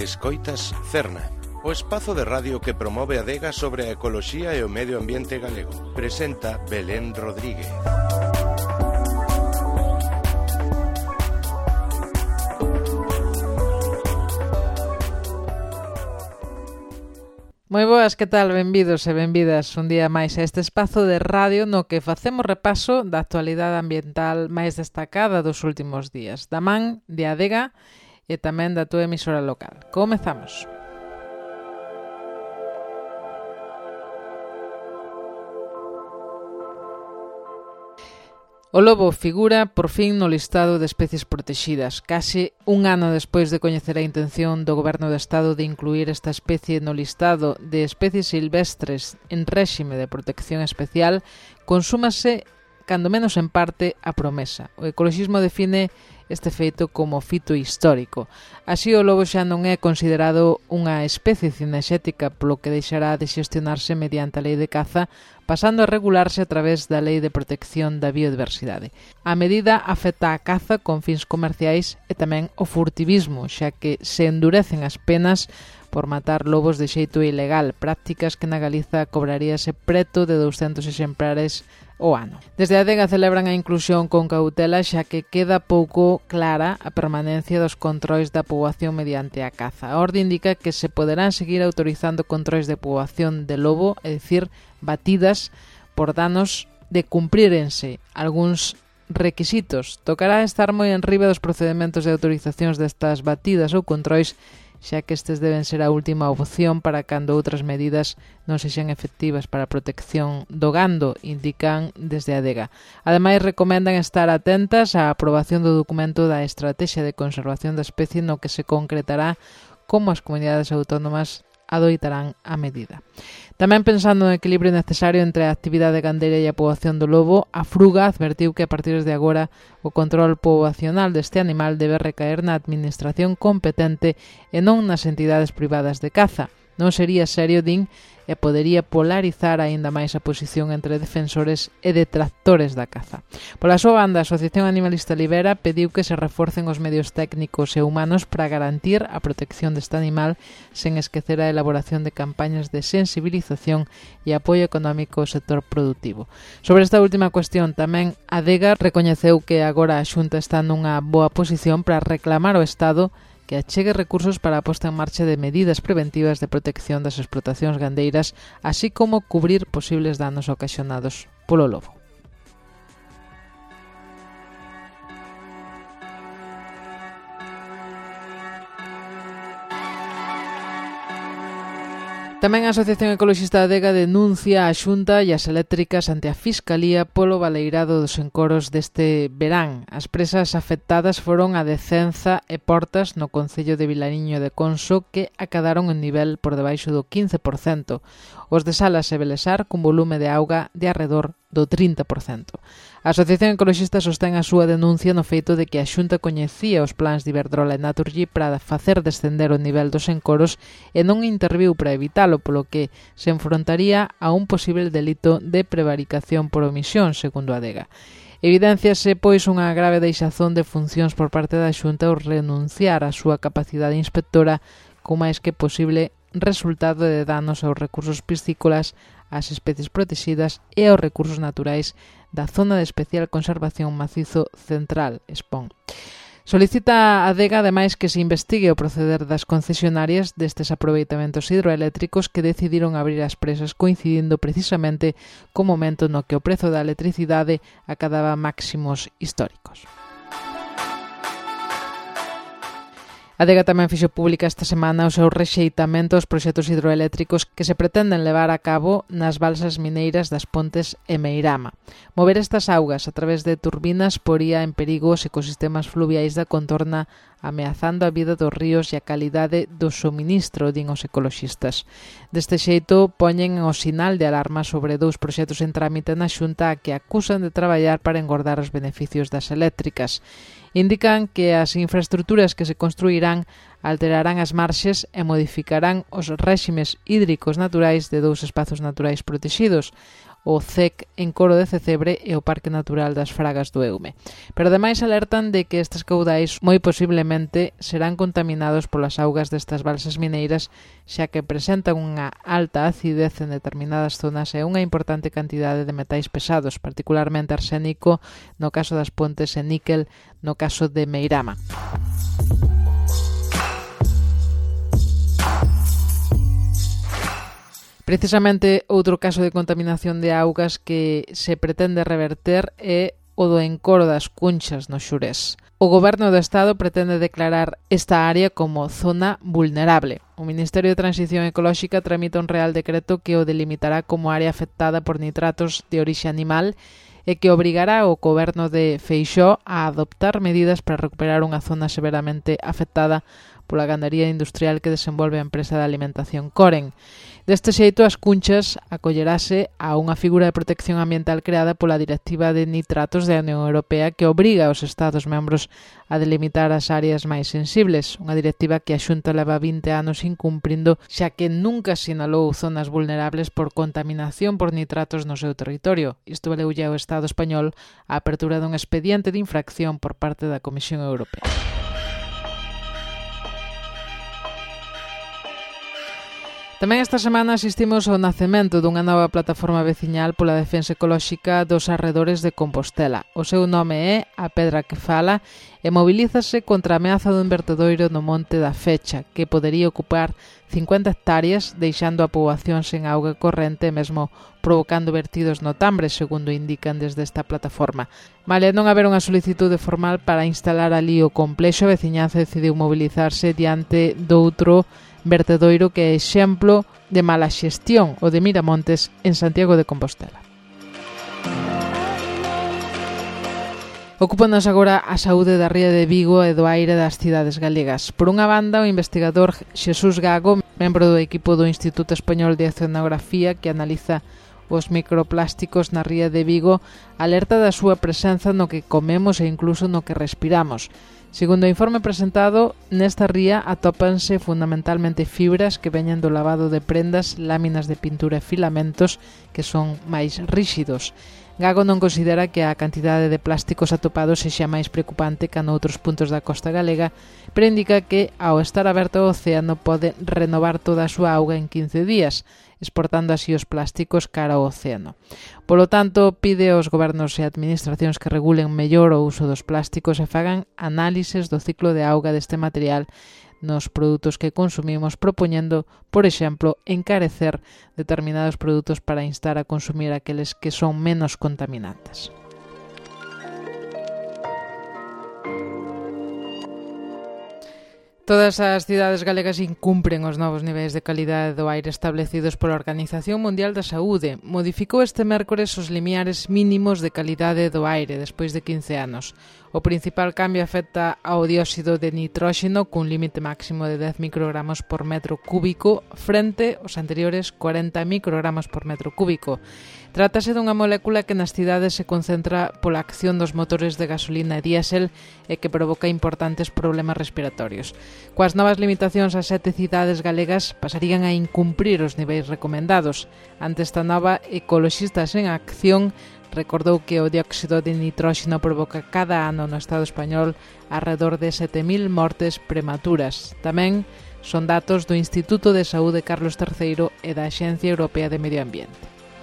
Escoitas Cerna, o espazo de radio que promove a adega sobre a ecoloxía e o medio ambiente galego. Presenta Belén Rodríguez. Moi boas, que tal? Benvidos e benvidas un día máis a este espazo de radio no que facemos repaso da actualidade ambiental máis destacada dos últimos días, da man de Adega e tamén da túa emisora local. Comezamos. O lobo figura, por fin, no listado de especies protegidas, case un ano despois de coñecer a intención do Goberno do Estado de incluir esta especie no listado de especies silvestres en réxime de protección especial, consúmase, cando menos en parte, a promesa. O ecoloxismo define este feito como fito histórico. Así, o lobo xa non é considerado unha especie cinexética, polo que deixará de xestionarse mediante a lei de caza, pasando a regularse a través da Lei de Protección da Biodiversidade. A medida afecta a caza con fins comerciais e tamén o furtivismo, xa que se endurecen as penas por matar lobos de xeito ilegal, prácticas que na Galiza cobraríase preto de 200 exemplares o ano. Desde a Adega celebran a inclusión con cautela, xa que queda pouco clara a permanencia dos controis da poboación mediante a caza. A orde indica que se poderán seguir autorizando controis de poboación de lobo, é dicir, batidas por danos de cumprírense algúns requisitos. Tocará estar moi enriba dos procedementos de autorizacións destas batidas ou controis, xa que estes deben ser a última opción para cando outras medidas non sexan efectivas para a protección do gando, indican desde a Adega. Ademais, recomendan estar atentas á aprobación do documento da Estrategia de Conservación da Especie no que se concretará como as comunidades autónomas adoitarán a medida. Tamén pensando no equilibrio necesario entre a actividade gandeira e a poboación do lobo, a Fruga advertiu que a partir de agora o control poboacional deste animal debe recaer na administración competente e non nas entidades privadas de caza. Non sería serio, din, e podería polarizar aínda máis a posición entre defensores e detractores da caza. Pola súa banda, a Asociación Animalista Libera pediu que se reforcen os medios técnicos e humanos para garantir a protección deste animal sen esquecer a elaboración de campañas de sensibilización e apoio económico ao sector productivo. Sobre esta última cuestión, tamén a Adega recoñeceu que agora a Xunta está nunha boa posición para reclamar ao Estado que achegue recursos para a posta en marcha de medidas preventivas de protección das explotacións gandeiras, así como cubrir posibles danos ocasionados polo lobo. Tamén a Asociación Ecoloxista Adega denuncia a Xunta e as eléctricas ante a Fiscalía polo baleirado dos encoros deste verán. As presas afectadas foron a de Cenza e Portas no concello de Vilariño de Conso, que acadaron un nivel por debaixo do 15%. Os de Salas e Belesar cun volume de auga de arredor do 30%. A Asociación Ecoloxista sostén a súa denuncia no feito de que a Xunta coñecía os plans de Iberdrola e Naturgy para facer descender o nivel dos encoros e non interviu para evitalo, polo que se enfrontaría a un posible delito de prevaricación por omisión, segundo a Adega. Evidénciase, pois, unha grave deixazón de funcións por parte da Xunta ao renunciar á súa capacidade inspectora co máis que posible resultado de danos aos recursos piscícolas, ás especies protegidas e aos recursos naturais da Zona de Especial Conservación Macizo Central, Espón. Solicita a Adega, ademais, que se investigue o proceder das concesionarias destes aproveitamentos hidroeléctricos que decidiron abrir as presas coincidindo precisamente co momento no que o prezo da electricidade acadaba máximos históricos. A Adega tamén fixo pública esta semana o seu rexeitamento aos proxectos hidroeléctricos que se pretenden levar a cabo nas balsas mineiras das Pontes e Meirama. Mover estas augas a través de turbinas poría en perigo os ecosistemas fluviais da contorna, ameazando a vida dos ríos e a calidade do suministro, din os ecoloxistas. Deste xeito, poñen o sinal de alarma sobre dous proxectos en trámite na Xunta que acusan de traballar para engordar os beneficios das eléctricas. Indican que as infraestructuras que se construirán alterarán as marxes e modificarán os réximes hídricos naturais de dous espazos naturais protegidos. o CEC en Coro de Cecebre e o Parque Natural das Fragas do Eume. Pero ademais alertan de que estes caudais moi posiblemente serán contaminados polas augas destas balsas mineiras, xa que presentan unha alta acidez en determinadas zonas e unha importante cantidade de metais pesados, particularmente arsénico no caso das Pontes e níquel no caso de Meirama. Precisamente outro caso de contaminación de augas que se pretende reverter é o do encoro das Cunchas no Xurés. O Goberno do Estado pretende declarar esta área como zona vulnerable. O Ministerio de Transición Ecolóxica tramita un Real Decreto que o delimitará como área afectada por nitratos de orixe animal e que obrigará ao Goberno de Feixóo a adoptar medidas para recuperar unha zona severamente afectada pola gandaría industrial que desenvolve a empresa de alimentación Coren. Deste xeito, as Cunchas acollerase a unha figura de protección ambiental creada pola Directiva de Nitratos da Unión Europea que obriga aos Estados membros a delimitar as áreas máis sensibles, unha directiva que a Xunta leva 20 anos incumprindo, xa que nunca sinalou zonas vulnerables por contaminación por nitratos no seu territorio. Isto valeulle ao Estado español a apertura dun expediente de infracción por parte da Comisión Europea. Tamén esta semana asistimos ao nacemento dunha nova plataforma veciñal pola defensa ecolóxica dos arredores de Compostela. O seu nome é A Pedra que Fala e mobilízase contra a ameaza dun vertedoiro no Monte da Fecha, que podería ocupar 50 hectáreas, deixando a poboación sen auga corrente e mesmo provocando vertidos no Tambre, segundo indican desde esta plataforma. Malia non haber unha solicitude formal para instalar ali o complexo, a veciñanza decidiu mobilizarse diante doutro vertedoiro que é exemplo de mala xestión, o de Miramontes, en Santiago de Compostela. Ocúpanos agora a saúde da ría de Vigo e do aire das cidades galegas. Por unha banda, o investigador Xesús Gago, membro do equipo do Instituto Español de Oceanografía que analiza os microplásticos na ría de Vigo, alerta da súa presenza no que comemos e incluso no que respiramos. Segundo o informe presentado, nesta ría atópanse fundamentalmente fibras que veñen do lavado de prendas, láminas de pintura e filamentos que son máis ríxidos. Gago non considera que a cantidade de plásticos atopados sexa máis preocupante que noutros puntos da costa galega, pero indica que, ao estar aberto ao océano, pode renovar toda a súa auga en 15 días, exportando así os plásticos cara ao océano. Polo tanto, pide aos gobernos e administracións que regulen mellor o uso dos plásticos e fagan análises do ciclo de auga deste material nos produtos que consumimos, propoñendo, por exemplo, encarecer determinados produtos para instar a consumir aqueles que son menos contaminantes. Todas as cidades galegas incumpren os novos niveis de calidade do aire establecidos pola Organización Mundial da Saúde. Modificou este mércores os limiares mínimos de calidade do aire despois de 15 anos. O principal cambio afecta ao dióxido de nitróxeno cun límite máximo de 10 microgramos por metro cúbico frente aos anteriores 40 microgramos por metro cúbico. Trátase dunha molécula que nas cidades se concentra pola acción dos motores de gasolina e diésel e que provoca importantes problemas respiratorios. Coas novas limitacións, as 7 cidades galegas pasarían a incumprir os niveis recomendados. Ante esta nova, Ecoloxistas en Acción recordou que o dióxido de nitróxeno provoca cada ano no Estado español alrededor de 7.000 mortes prematuras. Tamén son datos do Instituto de Saúde Carlos III e da Axencia Europea de Medio Ambiente.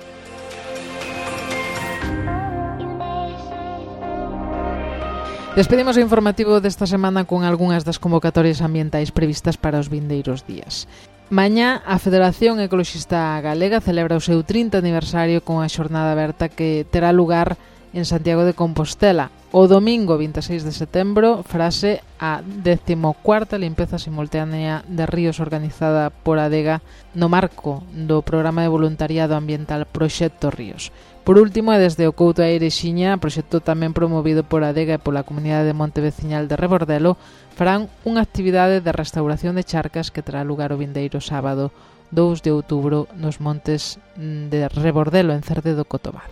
Despedimos o informativo desta semana con algunhas das convocatorias ambientais previstas para os vindeiros días. Mañá, a Federación Ecoloxista Galega celebra o seu 30 aniversario con a xornada aberta que terá lugar en Santiago de Compostela. O domingo 26 de setembro farase a 14ª limpeza simultánea de ríos organizada por ADEGA no marco do programa de voluntariado ambiental Proxecto Ríos. Por último, e desde o Couto a Eirexiña, proxecto tamén promovido por ADEGA e pola comunidade de Monte Veciñal de Rebordelo, farán unha actividade de restauración de charcas que terá lugar o vindeiro sábado 2 de outubro nos montes de Rebordelo, en Cerde do Cotobade.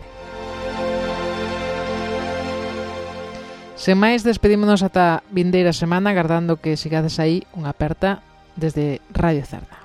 Sen máis, despedímonos ata vindeira semana, agardando que sigades aí unha aperta desde Radio Cerna.